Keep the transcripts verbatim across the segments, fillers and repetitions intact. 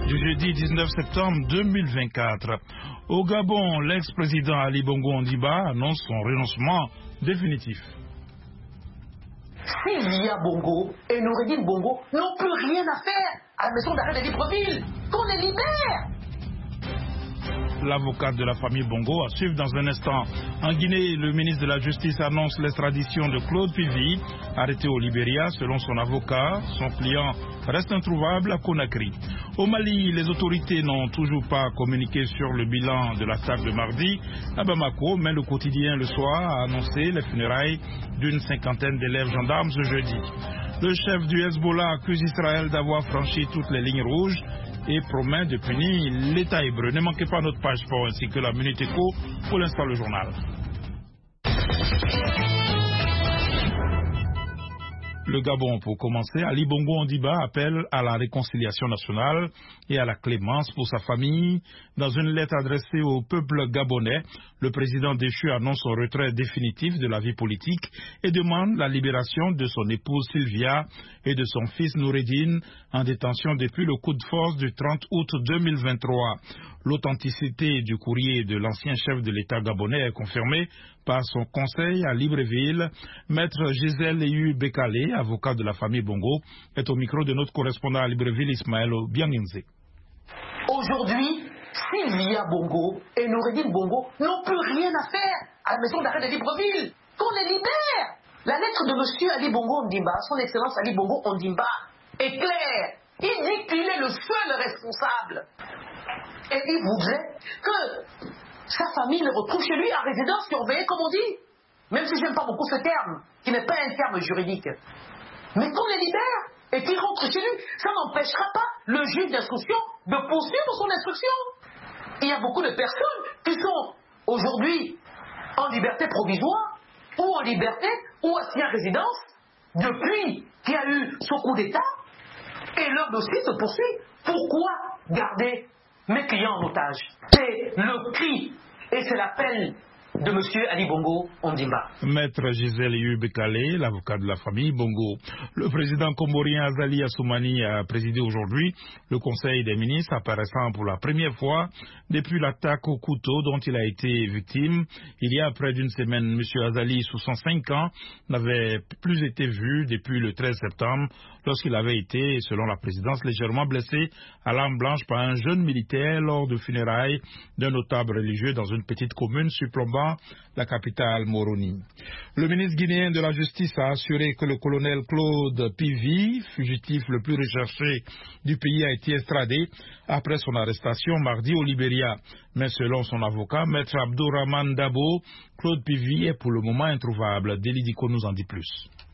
du jeudi dix-neuf septembre deux mille vingt-quatre. Au Gabon, l'ex-président Ali Bongo Ondimba annonce son renoncement définitif. Sylvia Bongo et Noureddine Bongo n'ont plus rien à faire à la maison d'arrêt de Libreville. Qu'on les libère! L'avocate de la famille Bongo à suivre dans un instant. En Guinée, le ministre de la Justice annonce l'extradition de Claude Pivi, arrêté au Libéria. Selon son avocat, son client reste introuvable à Conakry. Au Mali, les autorités n'ont toujours pas communiqué sur le bilan de l'attaque de mardi à Bamako, mais le quotidien Le Soir a annoncé les funérailles d'une cinquantaine d'élèves gendarmes ce jeudi. Le chef du Hezbollah accuse Israël d'avoir franchi toutes les lignes rouges et promet de punir l'État hébreu. Ne manquez pas notre page sport ainsi que la Minute Éco. Pour l'instant, le journal. Le Gabon, pour commencer, Ali Bongo Ondimba appelle à la réconciliation nationale et à la clémence pour sa famille. Dans une lettre adressée au peuple gabonais, le président déchu annonce son retrait définitif de la vie politique et demande la libération de son épouse Sylvia et de son fils Noureddine, en détention depuis le coup de force du trente août deux mille vingt-trois. L'authenticité du courrier de l'ancien chef de l'État gabonais est confirmée par son conseil à Libreville. Maître Gisèle Eyu Bekale, avocat de la famille Bongo, est au micro de notre correspondant à Libreville, Ismaël Bianginze. Aujourd'hui, Sylvia Bongo et Noureddine Bongo n'ont plus rien à faire à la maison d'arrêt de Libreville. Qu'on les libère! La lettre de monsieur Ali Bongo Ondimba, son excellence Ali Bongo Ondimba, est claire. Il dit qu'il est le seul responsable. Et il voudrait que sa famille le retrouve chez lui en résidence surveillée, comme on dit. Même si je n'aime pas beaucoup ce terme, qui n'est pas un terme juridique. Mais qu'on les libère et qu'il rentre chez lui, ça n'empêchera pas le juge d'instruction de poursuivre son instruction. Il y a beaucoup de personnes qui sont aujourd'hui en liberté provisoire ou en liberté ou assis en résidence depuis qu'il y a eu ce coup d'État et leur dossier se poursuit. Pourquoi garder mes clients en otage? C'est le cri et c'est l'appel de monsieur Ali Bongo Ondimba. Maître Gisèle Eyu Bekale, l'avocat de la famille Bongo. Le président comorien Azali Assoumani a présidé aujourd'hui le Conseil des ministres, apparaissant pour la première fois depuis l'attaque au couteau dont il a été victime. Il y a près d'une semaine, monsieur Azali, soixante-cinq ans, n'avait plus été vu depuis le treize septembre, lorsqu'il avait été, selon la présidence, légèrement blessé à l'arme blanche par un jeune militaire lors de funérailles d'un notable religieux dans une petite commune surplombant la capitale Moroni. Le ministre guinéen de la Justice a assuré que le colonel Claude Pivi, fugitif le plus recherché du pays, a été extradé après son arrestation mardi au Libéria. Mais selon son avocat, maître Abdourahmane Dabo, Claude Pivi est pour le moment introuvable. Déli Diko nous en dit plus.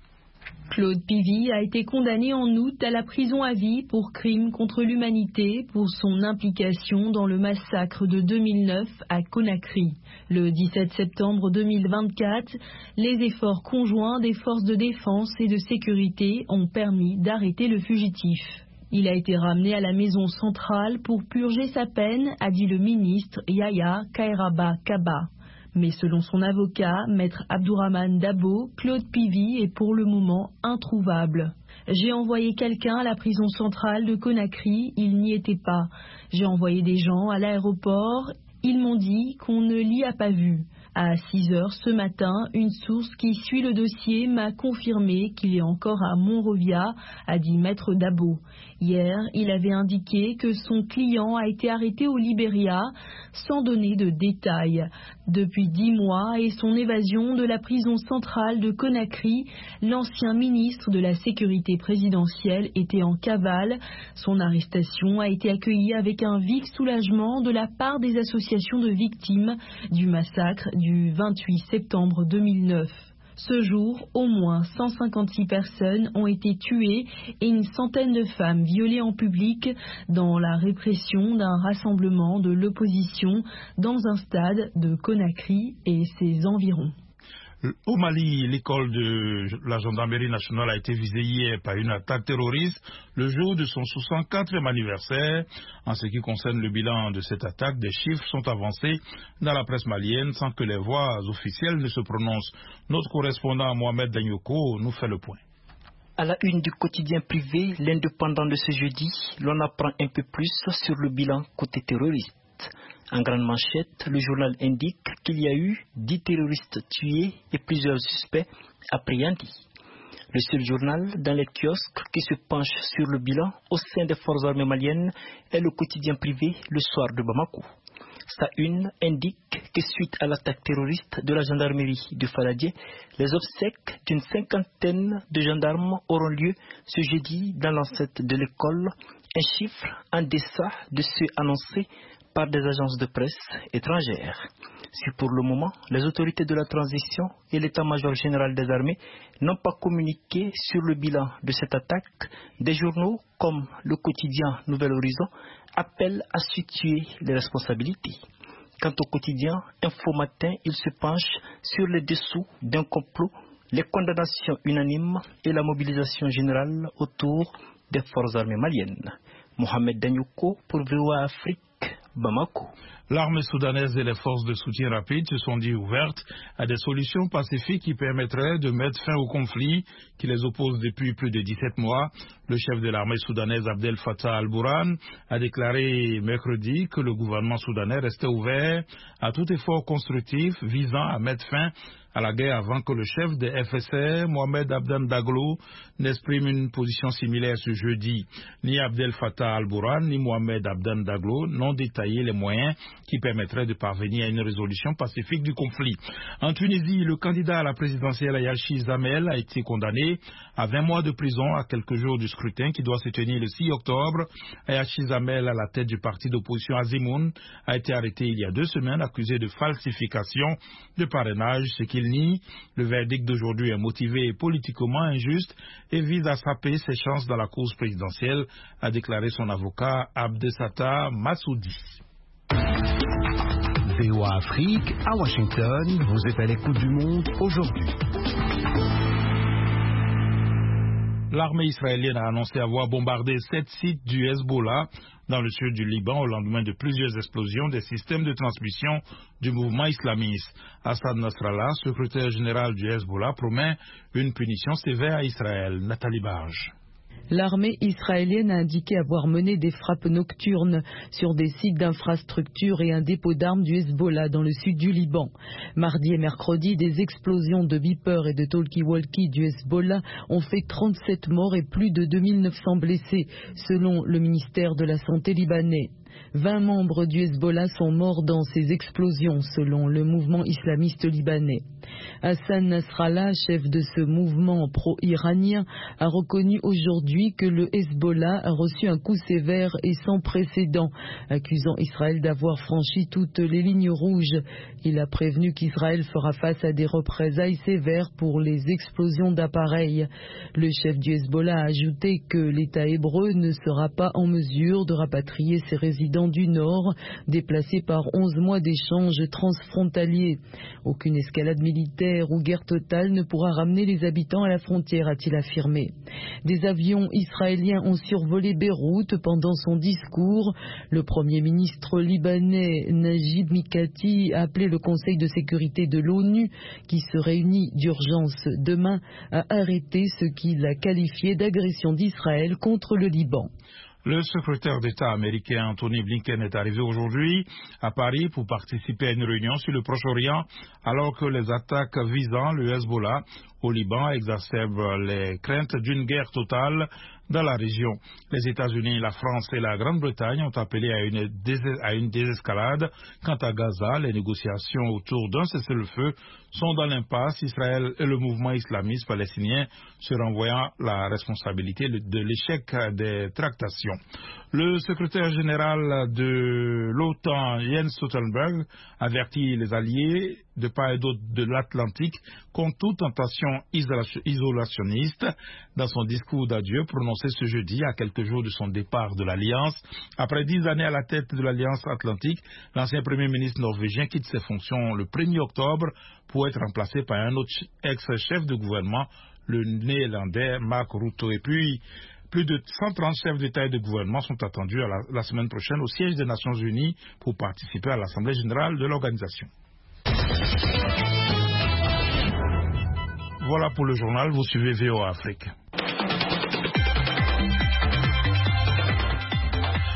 Claude Pivi a été condamné en août à la prison à vie pour crime contre l'humanité pour son implication dans le massacre de deux mille neuf à Conakry. Le dix-sept septembre deux mille vingt-quatre, les efforts conjoints des forces de défense et de sécurité ont permis d'arrêter le fugitif. Il a été ramené à la maison centrale pour purger sa peine, a dit le ministre Yaya Kairaba Kaba. Mais selon son avocat, maître Abdourahmane Dabo, Claude Pivi est pour le moment introuvable. J'ai envoyé quelqu'un à la prison centrale de Conakry, il n'y était pas. J'ai envoyé des gens à l'aéroport, ils m'ont dit qu'on ne l'y a pas vu. À six heures ce matin, une source qui suit le dossier m'a confirmé qu'il est encore à Monrovia, a dit maître Dabo. Hier, il avait indiqué que son client a été arrêté au Libéria sans donner de détails. Depuis dix mois et son évasion de la prison centrale de Conakry, l'ancien ministre de la Sécurité présidentielle était en cavale. Son arrestation a été accueillie avec un vif soulagement de la part des associations de victimes du massacre du vingt-huit septembre deux mille neuf. Ce jour, au moins cent cinquante-six personnes ont été tuées et une centaine de femmes violées en public dans la répression d'un rassemblement de l'opposition dans un stade de Conakry et ses environs. Au Mali, l'école de la gendarmerie nationale a été visée hier par une attaque terroriste le jour de son soixante-quatrième anniversaire. En ce qui concerne le bilan de cette attaque, des chiffres sont avancés dans la presse malienne sans que les voix officielles ne se prononcent. Notre correspondant Mohamed Danyoko nous fait le point. À la une du quotidien privé, l'Indépendant de ce jeudi, l'on apprend un peu plus sur le bilan côté terroriste. En grande manchette, le journal indique qu'il y a eu dix terroristes tués et plusieurs suspects appréhendés. Le seul journal dans les kiosques qui se penche sur le bilan au sein des forces armées maliennes est le quotidien privé Le Soir de Bamako. Sa une indique que suite à l'attaque terroriste de la gendarmerie de Faladier, les obsèques d'une cinquantaine de gendarmes auront lieu ce jeudi dans l'enceinte de l'école, un chiffre en deçà de ceux annoncés par des agences de presse étrangères. Si pour le moment, les autorités de la transition et l'état-major général des armées n'ont pas communiqué sur le bilan de cette attaque, des journaux comme le quotidien Nouvel Horizon appellent à situer les responsabilités. Quant au quotidien Info Matin, il se penche sur les dessous d'un complot, les condamnations unanimes et la mobilisation générale autour des forces armées maliennes. Mohamed Danyouko pour V O A Afrique, Bamako. L'armée soudanaise et les forces de soutien rapide se sont dit ouvertes à des solutions pacifiques qui permettraient de mettre fin au conflit qui les oppose depuis plus de dix-sept mois. Le chef de l'armée soudanaise Abdel Fattah al-Burhan a déclaré mercredi que le gouvernement soudanais restait ouvert à tout effort constructif visant à mettre fin à la guerre avant que le chef des F S R, Mohamed Abdan Daglo, n'exprime une position similaire ce jeudi. Ni Abdel Fattah al-Burhan ni Mohamed Abdan Daglo n'ont détaillé les moyens qui permettraient de parvenir à une résolution pacifique du conflit. En Tunisie, le candidat à la présidentielle Yachi Zamel a été condamné à vingt mois de prison à quelques jours du scrutin qui doit se tenir le six octobre. Yachi Zamel, à la tête du parti d'opposition Azimoun, a été arrêté il y a deux semaines accusé de falsification de parrainage, ce qu'il nie. Le verdict d'aujourd'hui est motivé et politiquement injuste et vise à saper ses chances dans la course présidentielle, a déclaré son avocat Abdesata Massoudi. V O A Afrique, à Washington, vous êtes à l'écoute du monde aujourd'hui. L'armée israélienne a annoncé avoir bombardé sept sites du Hezbollah dans le sud du Liban au lendemain de plusieurs explosions des systèmes de transmission du mouvement islamiste. Hassan Nasrallah, secrétaire général du Hezbollah, promet une punition sévère à Israël. Nathalie Barge. L'armée israélienne a indiqué avoir mené des frappes nocturnes sur des sites d'infrastructures et un dépôt d'armes du Hezbollah dans le sud du Liban. Mardi et mercredi, des explosions de beepers et de talkie-walkie du Hezbollah ont fait trente-sept morts et plus de deux mille neuf cents blessés, selon le ministère de la Santé libanais. vingt membres du Hezbollah sont morts dans ces explosions, selon le mouvement islamiste libanais. Hassan Nasrallah, chef de ce mouvement pro-iranien, a reconnu aujourd'hui que le Hezbollah a reçu un coup sévère et sans précédent, accusant Israël d'avoir franchi toutes les lignes rouges. Il a prévenu qu'Israël fera face à des représailles sévères pour les explosions d'appareils. Le chef du Hezbollah a ajouté que l'État hébreu ne sera pas en mesure de rapatrier ses résidents du Nord, déplacés par onze mois d'échanges transfrontaliers. Aucune escalade militaire ou guerre totale ne pourra ramener les habitants à la frontière, a-t-il affirmé. Des avions israéliens ont survolé Beyrouth pendant son discours. Le Premier ministre libanais Najib Mikati a appelé le Conseil de sécurité de l'ONU, qui se réunit d'urgence demain, à arrêter ce qu'il a qualifié d'agression d'Israël contre le Liban. Le secrétaire d'État américain Anthony Blinken est arrivé aujourd'hui à Paris pour participer à une réunion sur le Proche-Orient alors que les attaques visant le Hezbollah au Liban exacerbent les craintes d'une guerre totale dans la région. Les États-Unis, la France et la Grande-Bretagne ont appelé à une, dés- à une désescalade. Quant à Gaza, les négociations autour d'un cessez-le-feu sont dans l'impasse. Israël et le mouvement islamiste palestinien se renvoyant la responsabilité de l'échec des tractations. Le secrétaire général de l'OTAN, Jens Stoltenberg, avertit les alliés de part et d'autre de l'Atlantique contre toute tentation isolationniste. Dans son discours d'adieu prononcé ce jeudi à quelques jours de son départ de l'Alliance, après dix années à la tête de l'Alliance Atlantique, l'ancien Premier ministre norvégien quitte ses fonctions le premier octobre pour être remplacé par un autre ex-chef de gouvernement, le néerlandais Mark Rutte. Et puis, plus de cent trente chefs d'État et de gouvernement sont attendus à la, la semaine prochaine au siège des Nations Unies pour participer à l'Assemblée générale de l'organisation. Voilà pour le journal, vous suivez V O A Afrique.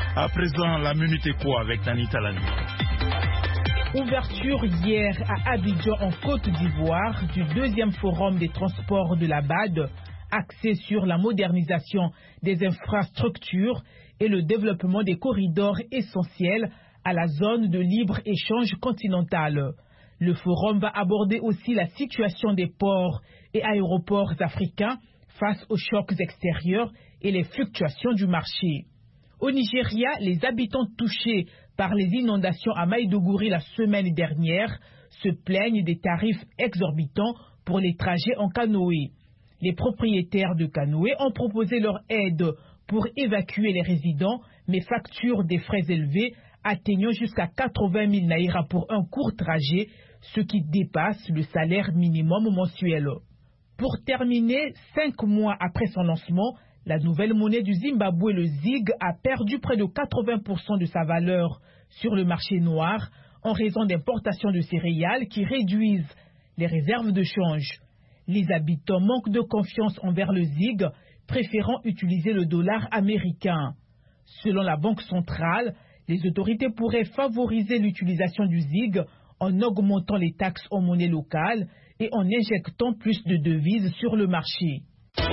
À présent, la minute éco avec Nani Talani. Ouverture hier à Abidjan en Côte d'Ivoire du deuxième forum des transports de la B A D, axé sur la modernisation des infrastructures et le développement des corridors essentiels à la zone de libre-échange continentale. Le forum va aborder aussi la situation des ports et aéroports africains face aux chocs extérieurs et les fluctuations du marché. Au Nigeria, les habitants touchés par les inondations à Maïdougouri la semaine dernière se plaignent des tarifs exorbitants pour les trajets en canoë. Les propriétaires de canoës ont proposé leur aide pour évacuer les résidents, mais facturent des frais élevés atteignant jusqu'à quatre-vingt mille naïras pour un court trajet, ce qui dépasse le salaire minimum mensuel. Pour terminer, cinq mois après son lancement, la nouvelle monnaie du Zimbabwe, le Z I G, a perdu près de quatre-vingts pour cent de sa valeur sur le marché noir en raison d'importations de céréales qui réduisent les réserves de change. Les habitants manquent de confiance envers le Z I G, préférant utiliser le dollar américain. Selon la Banque centrale, les autorités pourraient favoriser l'utilisation du Z I G en augmentant les taxes en monnaie locale et en injectant plus de devises sur le marché.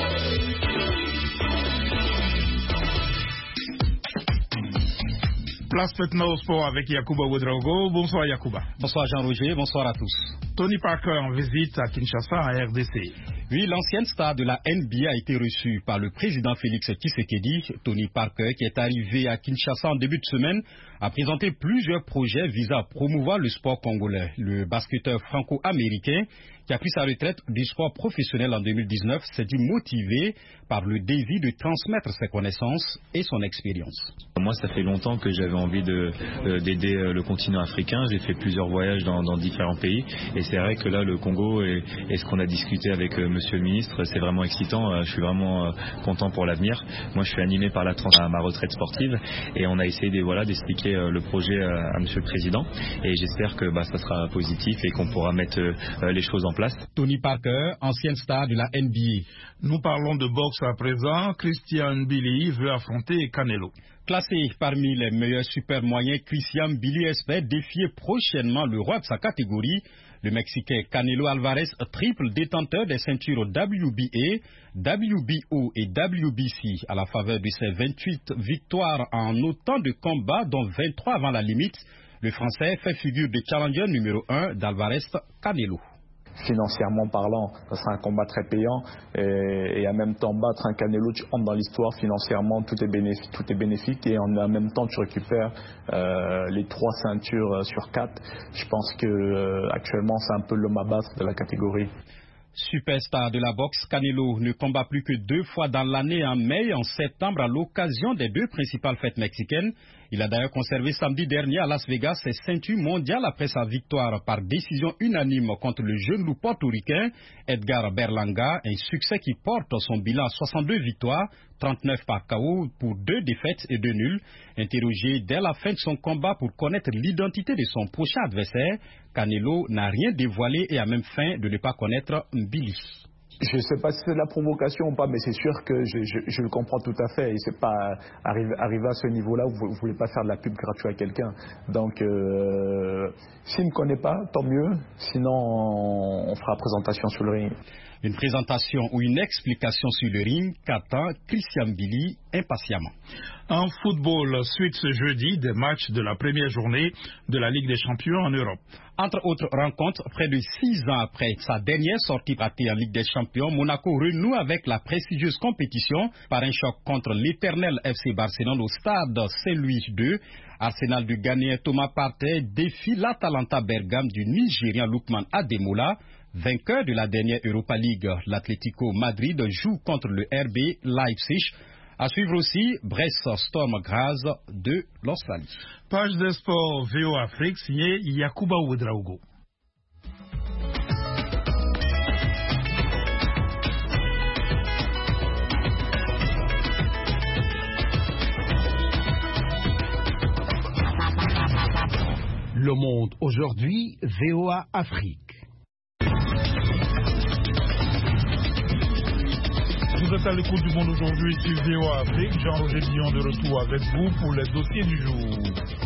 Place maintenant au sport avec Yacouba Ouedraogo. Bonsoir Yacouba. Bonsoir Jean-Roger, bonsoir à tous. Tony Parker en visite à Kinshasa en R D C. Oui, l'ancienne star de la N B A a été reçue par le président Félix Tshisekedi. Tony Parker, qui est arrivé à Kinshasa en début de semaine, a présenté plusieurs projets visant à promouvoir le sport congolais. Le basketteur franco-américain, qui a pris sa retraite du sport professionnel en deux mille dix-neuf, s'est dit motivé par le désir de transmettre ses connaissances et son expérience. Moi, ça fait longtemps que j'avais envie de, euh, d'aider le continent africain. J'ai fait plusieurs voyages dans, dans différents pays. Et c'est vrai que là, le Congo et, et ce qu'on a discuté avec euh, monsieur le ministre, c'est vraiment excitant. Euh, je suis vraiment euh, content pour l'avenir. Moi, je suis animé par la trans à ma retraite sportive. Et on a essayé de, voilà, d'expliquer euh, le projet euh, à monsieur le président. Et j'espère que bah, ça sera positif et qu'on pourra mettre euh, les choses en place. Tony Parker, ancienne star de la N B A. Nous parlons de boxe à présent. Christian Billy veut affronter Canelo. Classé parmi les meilleurs super moyens, Christian Billy espère défier prochainement le roi de sa catégorie, le Mexicain Canelo Alvarez, triple détenteur des ceintures W B A, W B O et W B C, à la faveur de ses vingt-huit victoires en autant de combats, dont vingt-trois avant la limite. Le Français fait figure de challenger numéro un d'Alvarez Canelo. Financièrement parlant, ça sera un combat très payant et, et en même temps battre un Canelo, tu entres dans l'histoire financièrement, tout est bénéfique, tout est bénéfique et en, en même temps tu récupères euh, les trois ceintures sur quatre. Je pense que euh, actuellement c'est un peu l'homme à battre de la catégorie. Superstar de la boxe, Canelo ne combat plus que deux fois dans l'année, en mai et en septembre, à l'occasion des deux principales fêtes mexicaines. Il a d'ailleurs conservé samedi dernier à Las Vegas ses ceintures mondiales après sa victoire par décision unanime contre le jeune loup portoricain Edgar Berlanga, un succès qui porte son bilan à soixante-deux victoires, trente-neuf par K O pour deux défaites et deux nuls. Interrogé dès la fin de son combat pour connaître l'identité de son prochain adversaire, Canelo n'a rien dévoilé et a même feint de ne pas connaître Billy. Je ne sais pas si c'est de la provocation ou pas, mais c'est sûr que je, je, je le comprends tout à fait. Et c'est pas arriver, arriver à ce niveau-là, vous ne voulez pas faire de la pub gratuite à quelqu'un. Donc, euh, s'il ne me connaît pas, tant mieux. Sinon, on, on fera la présentation sur le ring. Une présentation ou une explication sur le ring qu'attend Christian Billy impatiemment. En football, suite ce jeudi des matchs de la première journée de la Ligue des Champions en Europe. Entre autres rencontres, près de six ans après sa dernière sortie ratée en Ligue des Champions, Monaco renoue avec la prestigieuse compétition par un choc contre l'éternel F C Barcelone au stade Saint-Louis deux. Arsenal du Ghanéen Thomas Partey défie l'Atalanta Bergame du Nigérian Lookman Ademola. Vainqueur de la dernière Europa League, l'Atlético Madrid joue contre le R B Leipzig. À suivre aussi, Brest Storm Graz de l'Australie. Page de sport V O Afrique, signé Yacouba Ouedraogo. Le Monde aujourd'hui, V O A Afrique. Je veux êtes à l'écoute du monde aujourd'hui sur V O A Afrique. Jean-Roger Dion de retour avec vous pour les dossiers du jour.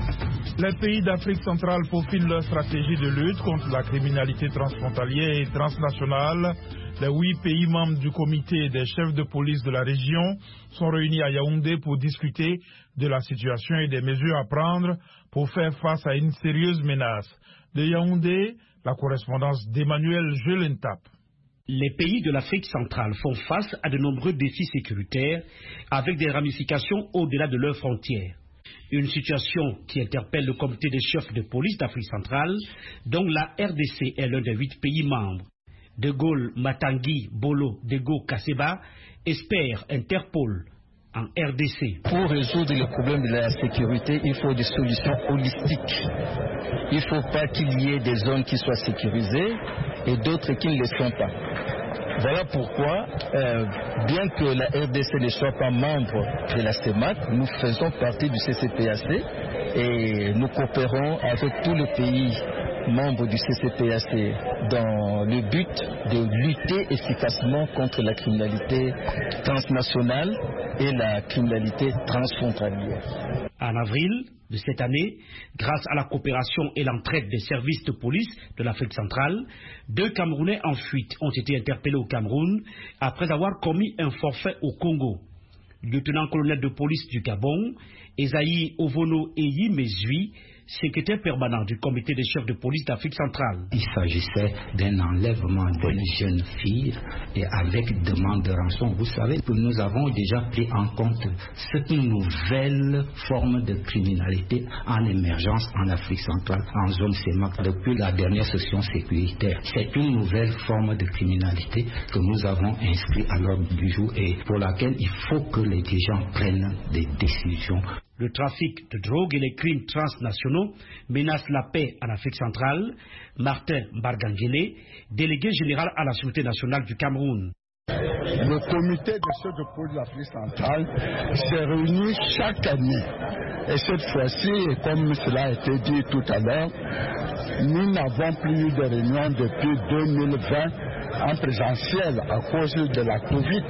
Les pays d'Afrique centrale peaufinent leur stratégie de lutte contre la criminalité transfrontalière et transnationale. Les huit pays membres du comité des chefs de police de la région sont réunis à Yaoundé pour discuter de la situation et des mesures à prendre pour faire face à une sérieuse menace. De Yaoundé, la correspondance d'Emmanuel Jelentap. Les pays de l'Afrique centrale font face à de nombreux défis sécuritaires avec des ramifications au-delà de leurs frontières. Une situation qui interpelle le comité des chefs de police d'Afrique centrale, dont la R D C est l'un des huit pays membres. De Gaulle, Matangui, Bolo, Dego, Kaseba espèrent Interpol en R D C. Pour résoudre le problème de la sécurité, il faut des solutions holistiques. Il ne faut pas qu'il y ait des zones qui soient sécurisées et d'autres qui ne le sont pas. Voilà pourquoi, euh, bien que la R D C ne soit pas membre de la CEMAC, nous faisons partie du C C P A C et nous coopérons avec tous les pays membres du C C P A C dans le but de lutter efficacement contre la criminalité transnationale et la criminalité transfrontalière. En avril de cette année, grâce à la coopération et l'entraide des services de police de l'Afrique centrale, deux Camerounais en fuite ont été interpellés au Cameroun après avoir commis un forfait au Congo. Lieutenant-colonel de police du Gabon, Esaïe Ovono Eyi Mezui, secrétaire permanent du comité des chefs de police d'Afrique centrale. Il s'agissait d'un enlèvement d'une jeune fille et avec demande de rançon. Vous savez que nous avons déjà pris en compte cette nouvelle forme de criminalité en émergence en Afrique centrale, en zone CEMAC, depuis la dernière session sécuritaire. C'est une nouvelle forme de criminalité que nous avons inscrite à l'ordre du jour et pour laquelle il faut que les dirigeants prennent des décisions. Le trafic de drogue et les crimes transnationaux menacent la paix en Afrique centrale. Martin Bargangele, délégué général à la Sûreté nationale du Cameroun. Le comité des chefs de police de l'Afrique centrale s'est réuni chaque année. Et cette fois-ci, comme cela a été dit tout à l'heure, nous n'avons plus eu de réunion depuis deux mille vingt en présentiel à cause de la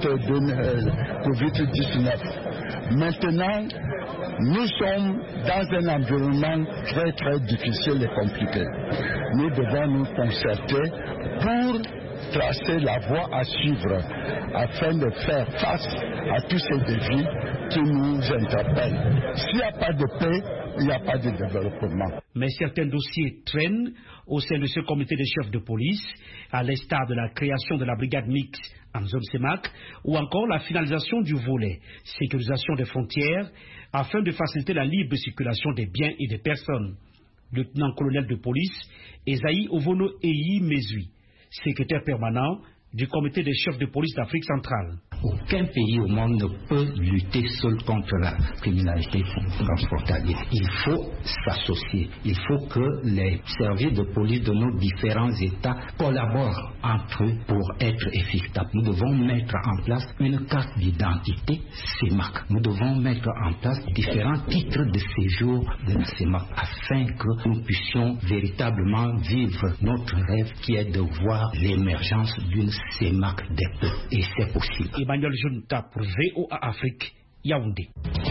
covid dix-neuf. Maintenant, nous sommes dans un environnement très très difficile et compliqué. Nous devons nous concerter pour tracer la voie à suivre afin de faire face à tous ces défis qui nous interpellent. S'il n'y a pas de paix, il n'y a pas de développement. Mais certains dossiers traînent au sein de ce comité des chefs de police, à l'instar de la création de la brigade mixte en zone CEMAC, ou encore la finalisation du volet sécurisation des frontières, afin de faciliter la libre circulation des biens et des personnes. Lieutenant-colonel de police, Esaïe Ovono Eyi Mezui, secrétaire permanent du comité des chefs de police d'Afrique centrale. Aucun pays au monde ne peut lutter seul contre la criminalité transfrontalière. Il faut s'associer. Il faut que les services de police de nos différents États collaborent entre eux pour être efficaces. Nous devons mettre en place une carte d'identité CEMAC. Nous devons mettre en place différents titres de séjour de la CEMAC afin que nous puissions véritablement vivre notre rêve qui est de voir l'émergence d'une CEMAC des peuples. Et c'est possible. Emmanuel Junta pour V O A Afrique, Yaoundé.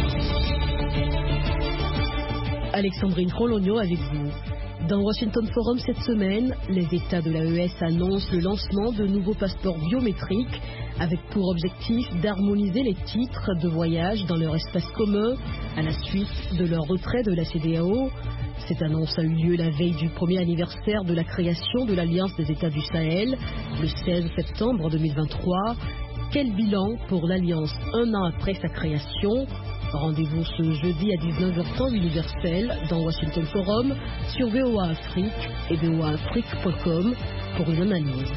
Alexandrine Rologno avec vous. Dans Washington Forum cette semaine, les États de l'A E S annoncent le lancement de nouveaux passeports biométriques avec pour objectif d'harmoniser les titres de voyage dans leur espace commun à la suite de leur retrait de la C E D E A O. Cette annonce a eu lieu la veille du premier anniversaire de la création de l'Alliance des États du Sahel, le seize septembre deux mille vingt-trois. Quel bilan pour l'Alliance un an après sa création? Rendez-vous ce jeudi à dix-neuf heures temps universel dans Washington Forum sur V O A Afrique et V O A Afrique point com pour une analyse.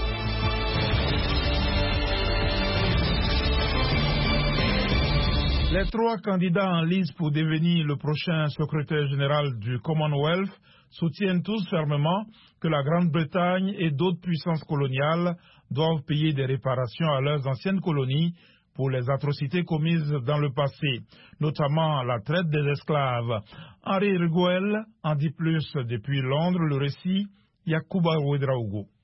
Les trois candidats en lice pour devenir le prochain secrétaire général du Commonwealth soutiennent tous fermement que la Grande-Bretagne et d'autres puissances coloniales doivent payer des réparations à leurs anciennes colonies pour les atrocités commises dans le passé, notamment la traite des esclaves. Henri Riguel en dit plus depuis Londres, le récit Yacouba Ouedraogo.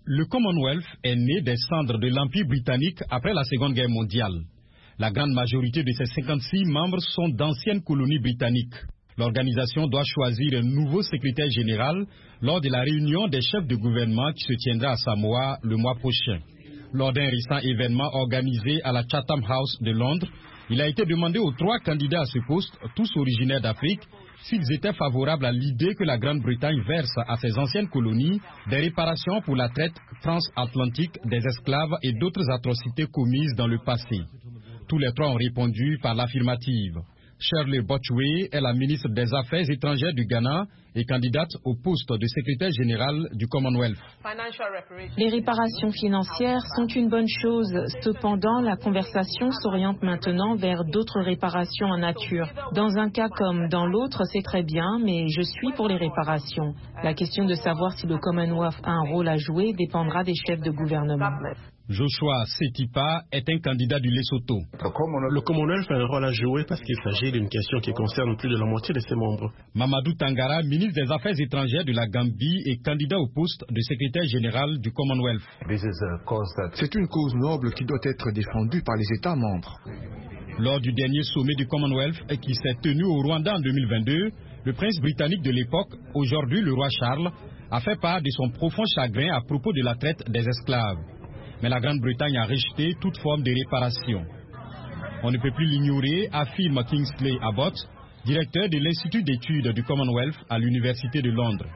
Le Commonwealth est né des cendres de l'Empire britannique après la Seconde Guerre mondiale. La grande majorité de ses cinquante-six membres sont d'anciennes colonies britanniques. L'organisation doit choisir un nouveau secrétaire général lors de la réunion des chefs de gouvernement qui se tiendra à Samoa le mois prochain. Lors d'un récent événement organisé à la Chatham House de Londres, il a été demandé aux trois candidats à ce poste, tous originaires d'Afrique, s'ils étaient favorables à l'idée que la Grande-Bretagne verse à ses anciennes colonies des réparations pour la traite transatlantique des esclaves et d'autres atrocités commises dans le passé. Tous les trois ont répondu par l'affirmative. Shirley Botchwey est la ministre des Affaires étrangères du Ghana et candidate au poste de secrétaire général du Commonwealth. Les réparations financières sont une bonne chose. Cependant, la conversation s'oriente maintenant vers d'autres réparations en nature. Dans un cas comme dans l'autre, c'est très bien, mais je suis pour les réparations. La question de savoir si le Commonwealth a un rôle à jouer dépendra des chefs de gouvernement. Joshua Setipa est un candidat du Lesotho. Le Commonwealth a un rôle à jouer parce qu'il s'agit d'une question qui concerne plus de la moitié de ses membres. Mamadou Tangara, ministre des Affaires étrangères de la Gambie et candidat au poste de secrétaire général du Commonwealth. C'est une cause noble qui doit être défendue par les États membres. Lors du dernier sommet du Commonwealth qui s'est tenu au Rwanda en deux mille vingt-deux, le prince britannique de l'époque, aujourd'hui le roi Charles, a fait part de son profond chagrin à propos de la traite des esclaves. Mais la Grande-Bretagne a rejeté toute forme de réparation. On ne peut plus l'ignorer, affirme Kingsley Abbott, directeur de l'Institut d'études du Commonwealth à l'Université de Londres.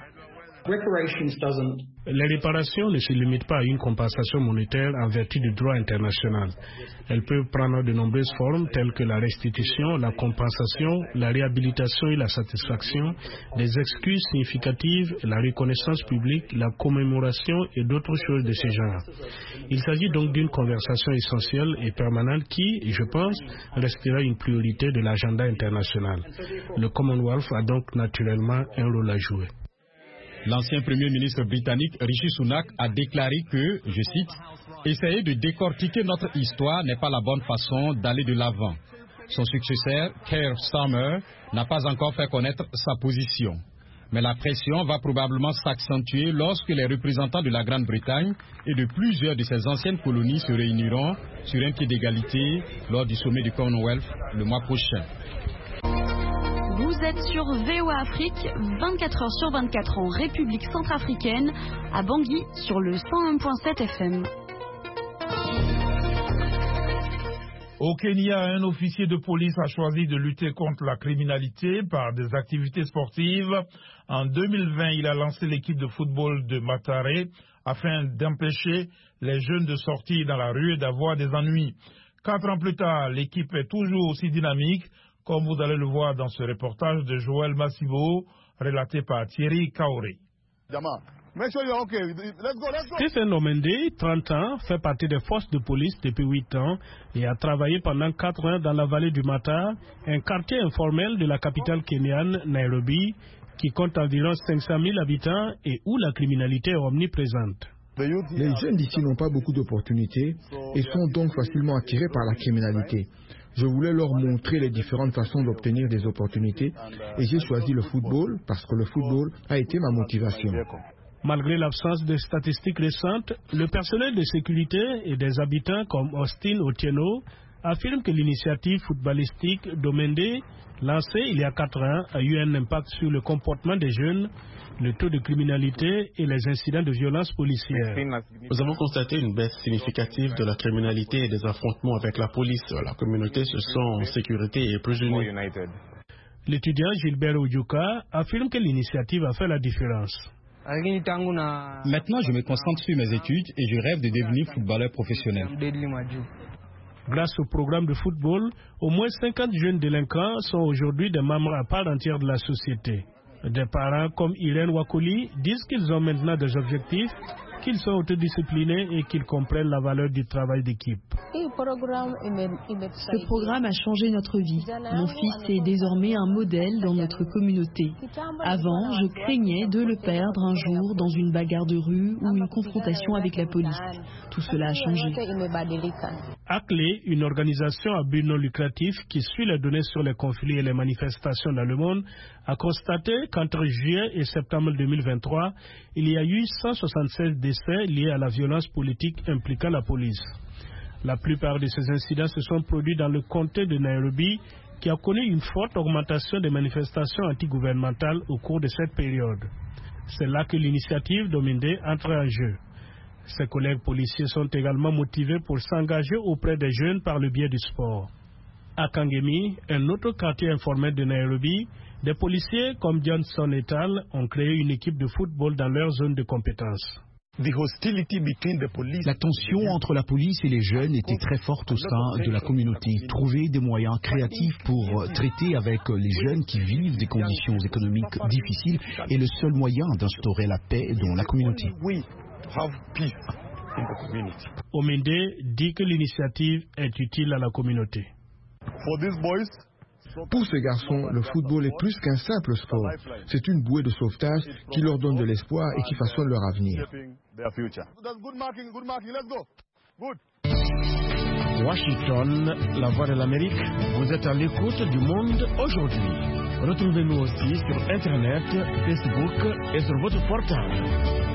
Les réparations ne se limitent pas à une compensation monétaire en vertu du droit international. Elles peuvent prendre de nombreuses formes telles que la restitution, la compensation, la réhabilitation et la satisfaction, des excuses significatives, la reconnaissance publique, la commémoration et d'autres choses de ce genre. Il s'agit donc d'une conversation essentielle et permanente qui, je pense, restera une priorité de l'agenda international. Le Commonwealth a donc naturellement un rôle à jouer. L'ancien Premier ministre britannique Rishi Sunak a déclaré que, je cite, « Essayer de décortiquer notre histoire n'est pas la bonne façon d'aller de l'avant ». Son successeur, Keir Starmer, n'a pas encore fait connaître sa position. Mais la pression va probablement s'accentuer lorsque les représentants de la Grande-Bretagne et de plusieurs de ses anciennes colonies se réuniront sur un pied d'égalité lors du sommet du Commonwealth le mois prochain. Vous êtes sur V O A Afrique, vingt-quatre heures sur vingt-quatre en République centrafricaine, à Bangui sur le cent un virgule sept F M. Au Kenya, un officier de police a choisi de lutter contre la criminalité par des activités sportives. En deux mille vingt, il a lancé l'équipe de football de Mathare afin d'empêcher les jeunes de sortir dans la rue et d'avoir des ennuis. Quatre ans plus tard, l'équipe est toujours aussi dynamique, comme vous allez le voir dans ce reportage de Joël Massibo, relaté par Thierry Kaoré. Stephen Omende, trente ans, fait partie des forces de police depuis huit ans et a travaillé pendant quatre ans dans la vallée du Mata, un quartier informel de la capitale kenyane, Nairobi, qui compte environ cinq cent mille habitants et où la criminalité est omniprésente. Les jeunes d'ici n'ont pas beaucoup d'opportunités et sont donc facilement attirés par la criminalité. Je voulais leur montrer les différentes façons d'obtenir des opportunités et j'ai choisi le football parce que le football a été ma motivation. Malgré l'absence de statistiques récentes, le personnel de sécurité et des habitants comme Austin Otieno affirment que l'initiative footballistique d'Omende, lancée il y a quatre ans, a eu un impact sur le comportement des jeunes, le taux de criminalité et les incidents de violence policière. Nous avons constaté une baisse significative de la criminalité et des affrontements avec la police. La communauté se sent en sécurité et plus unie. L'étudiant Gilbert Ojuka affirme que l'initiative a fait la différence. Maintenant, je me concentre sur mes études et je rêve de devenir footballeur professionnel. Grâce au programme de football, au moins cinquante jeunes délinquants sont aujourd'hui des membres à part entière de la société. Des parents comme Irène Wakoli disent qu'ils ont maintenant des objectifs, qu'ils sont autodisciplinés et qu'ils comprennent la valeur du travail d'équipe. Ce programme a changé notre vie. Mon fils est désormais un modèle dans notre communauté. Avant, je craignais de le perdre un jour dans une bagarre de rue ou une confrontation avec la police. Tout cela a changé. A C L E, une organisation à but non lucratif qui suit les données sur les conflits et les manifestations dans le monde, a constaté qu'entre juillet et septembre deux mille vingt-trois, il y a eu cent soixante-seize décès liés à la violence politique impliquant la police. La plupart de ces incidents se sont produits dans le comté de Nairobi, qui a connu une forte augmentation des manifestations antigouvernementales au cours de cette période. C'est là que l'initiative d'Ominde entre en jeu. Ses collègues policiers sont également motivés pour s'engager auprès des jeunes par le biais du sport. À Kangemi, un autre quartier informel de Nairobi, des policiers comme Johnson et al. Ont créé une équipe de football dans leur zone de compétence. La tension entre la police et les jeunes était très forte au sein de la communauté. Trouver des moyens créatifs pour traiter avec les jeunes qui vivent des conditions économiques difficiles est le seul moyen d'instaurer la paix dans la communauté. Ominde dit que l'initiative est utile à la communauté. Pour ces garçons, le football est plus qu'un simple sport. C'est une bouée de sauvetage qui leur donne de l'espoir et qui façonne leur avenir. Washington, la voix de l'Amérique, vous êtes à l'écoute du monde aujourd'hui. Retrouvez-nous aussi sur Internet, Facebook et sur votre portable.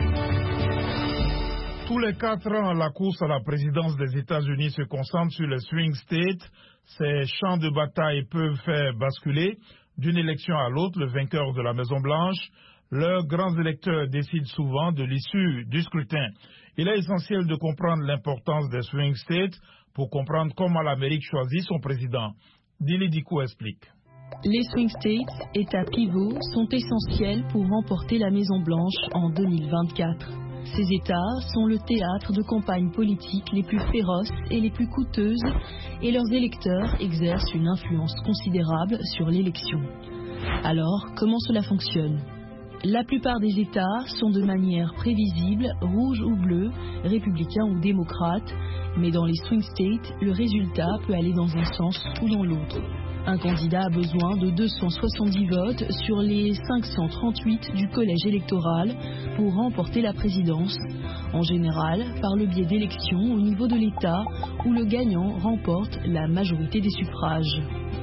Tous les quatre ans, la course à la présidence des États-Unis se concentre sur les swing states. Ces champs de bataille peuvent faire basculer d'une élection à l'autre le vainqueur de la Maison-Blanche. Leurs grands électeurs décident souvent de l'issue du scrutin. Il est essentiel de comprendre l'importance des swing states pour comprendre comment l'Amérique choisit son président. Dili Dikou explique. Les swing states, États pivots, sont essentiels pour remporter la Maison-Blanche en deux mille vingt-quatre. Ces États sont le théâtre de campagnes politiques les plus féroces et les plus coûteuses, et leurs électeurs exercent une influence considérable sur l'élection. Alors, comment cela fonctionne ? La plupart des États sont de manière prévisible, rouge ou bleu, républicain ou démocrate, mais dans les swing states, le résultat peut aller dans un sens ou dans l'autre. Un candidat a besoin de deux cent soixante-dix votes sur les cinq cent trente-huit du collège électoral pour remporter la présidence, en général par le biais d'élections au niveau de l'État où le gagnant remporte la majorité des suffrages.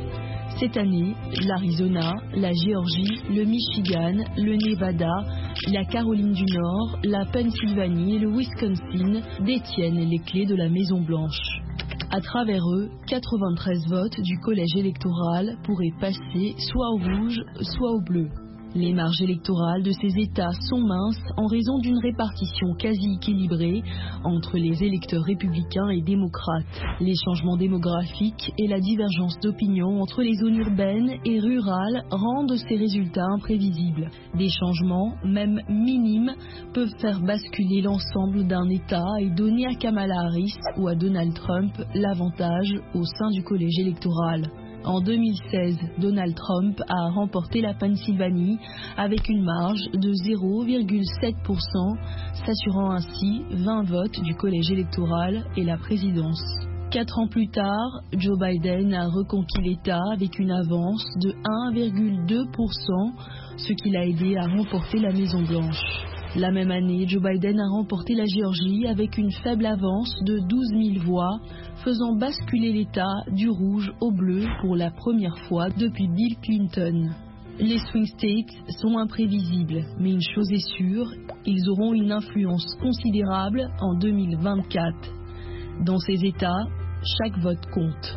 Cette année, l'Arizona, la Géorgie, le Michigan, le Nevada, la Caroline du Nord, la Pennsylvanie et le Wisconsin détiennent les clés de la Maison-Blanche. À travers eux, quatre-vingt-treize votes du collège électoral pourraient passer soit au rouge, soit au bleu. Les marges électorales de ces États sont minces en raison d'une répartition quasi équilibrée entre les électeurs républicains et démocrates. Les changements démographiques et la divergence d'opinion entre les zones urbaines et rurales rendent ces résultats imprévisibles. Des changements, même minimes, peuvent faire basculer l'ensemble d'un État et donner à Kamala Harris ou à Donald Trump l'avantage au sein du collège électoral. En deux mille seize, Donald Trump a remporté la Pennsylvanie avec une marge de zéro virgule sept pour cent, s'assurant ainsi vingt votes du collège électoral et la présidence. Quatre ans plus tard, Joe Biden a reconquis l'État avec une avance de un virgule deux pour cent, ce qui l'a aidé à remporter la Maison-Blanche. La même année, Joe Biden a remporté la Géorgie avec une faible avance de douze mille voix, faisant basculer l'État du rouge au bleu pour la première fois depuis Bill Clinton. Les swing states sont imprévisibles, mais une chose est sûre, ils auront une influence considérable en deux mille vingt-quatre. Dans ces États, chaque vote compte.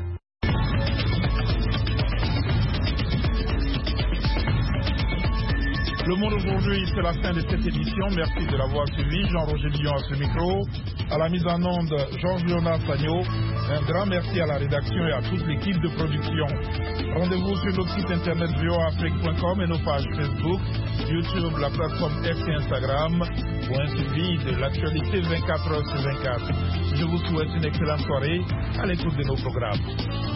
Le monde aujourd'hui, c'est la fin de cette édition. Merci de l'avoir suivi. Jean-Roger Lyon à ce micro. À la mise en onde, Georges-Léonard Sagno. Un grand merci à la rédaction et à toute l'équipe de production. Rendez-vous sur notre site internet v o a afrique point com et nos pages Facebook, YouTube, la plateforme X et Instagram pour un suivi de l'actualité vingt-quatre heures sur vingt-quatre. Je vous souhaite une excellente soirée à l'écoute de nos programmes.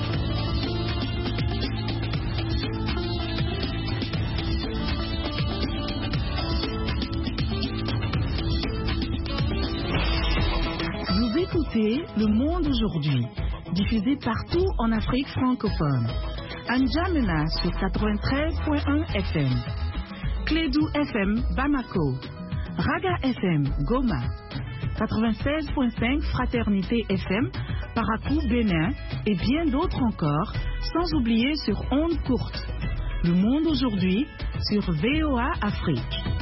Écoutez Le Monde aujourd'hui, diffusé partout en Afrique francophone. N'Djamena sur quatre-vingt-treize point un F M, Clédou F M Bamako, Raga F M Goma, quatre-vingt-seize point cinq Fraternité F M Parakou Bénin et bien d'autres encore, sans oublier sur ondes courtes. Le Monde aujourd'hui sur V O A Afrique.